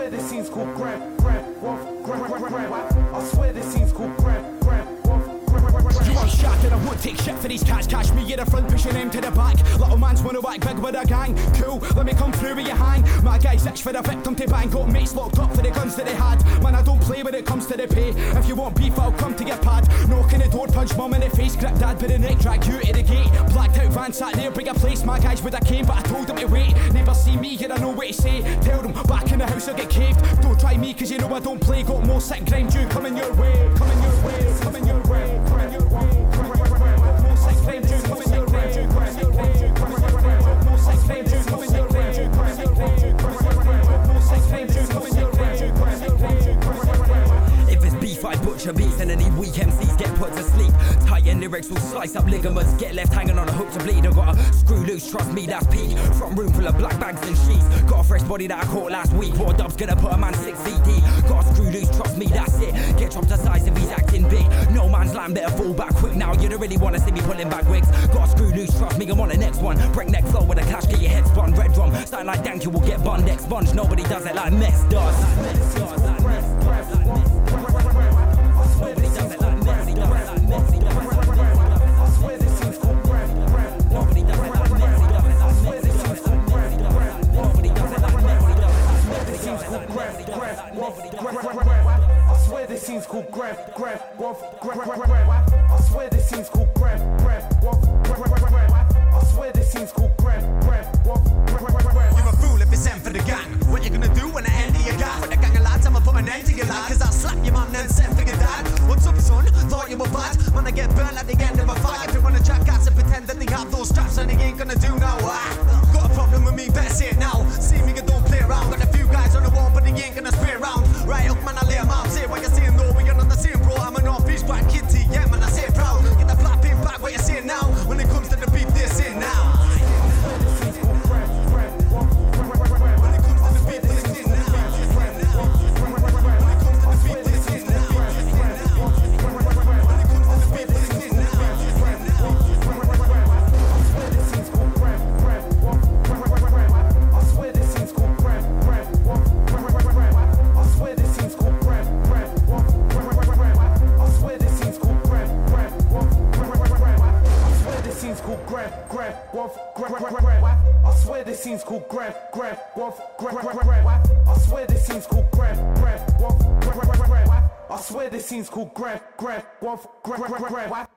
swear this scene's called grab, waff, grab. I swear this scene's called grab, waff, grab. You unshattered, I won't take shit for these cats. Catch me at the front, pushing them to the back. Little man's wanna whack big with a gang. Cool, let me come through with your hang. My guys itch for the victim to bang. Got mates locked up for the guns that they had. Man, I don't play when it comes to the pay. If you want beef, I'll come to your pad. Knocking the door, punch mum in the face. Grip dad by the neck, drag you to the gate. Blacked out van sat there, bring a place. My guys with a cane, but I told them to wait. Never see me, yet I know what to say. Tell them, back in the house, I'll get caved. Don't try me, cause you know I don't play. Got more sick grind, you coming your way. Coming your way, coming your way, coming your way. More sick grind, you coming your way. More sick grind, you coming your way. More sick grind, you coming your way. More sick grind, you coming your way. More sick grind, you coming your way. More sick grind, you coming your way. If it's beef, I butcher beats, and any weak MCs get put to sleep. Tighten lyrics will slice up ligaments, get left hanging on a hook to bleed. I got a screw loose, trust me, that's peak. Front room full of black bags and sheets. Got a fresh body that I caught last week. What dub's gonna put a man 6 feet deep? Got a screw loose, trust me, that's it. Get chopped to size if he's acting big. No man's land, better fall back quick now. You don't really wanna see me pulling back wigs. Got a screw loose, trust me, I'm on the next one. Breakneck flow with a clash, get your head spun. Red drum, starting like Dank, you will get bun. Expunge, nobody does it like Mess does. Nobody does it like Mess. Nobody does it like Mess. I swear this scene's called grab, Nobody does it like Mess. Nobody does it like Mess. Nobody does it like Mess. this scene's called grab, waff, I swear this scene's called grab, waff, grab. I swear this scene's called grab, waff, grab. I swear this scene's called grab, waff, grab. You're a fool if you're sent for the gang. What you gonna do when the end of your gang? For the gang of lads, I'ma put an end to your lad. Cause I'll slap your mum and send for your dad. What's up, son? Thought you were bad. Man, I get burned at the end of a fight. If you wanna track cats and pretend that they have those straps, and they ain't gonna do now. Got a problem with me, better say it now. See me, you don't play around. Got a few guys on the wall, but they ain't gonna spray around. Right up, man, I lay 'em out. Say what you're saying, though, we're not the same, bro. I'm an off-beat quite kitty, yeah, man, I say it proud. Get the flat pin back, what you saying now? When it comes to the beef, they're saying now. I swear this scene's called grab, waff, grab. I swear this scene's called grab, waff, grab. I swear this scene's called grab, waff, grab.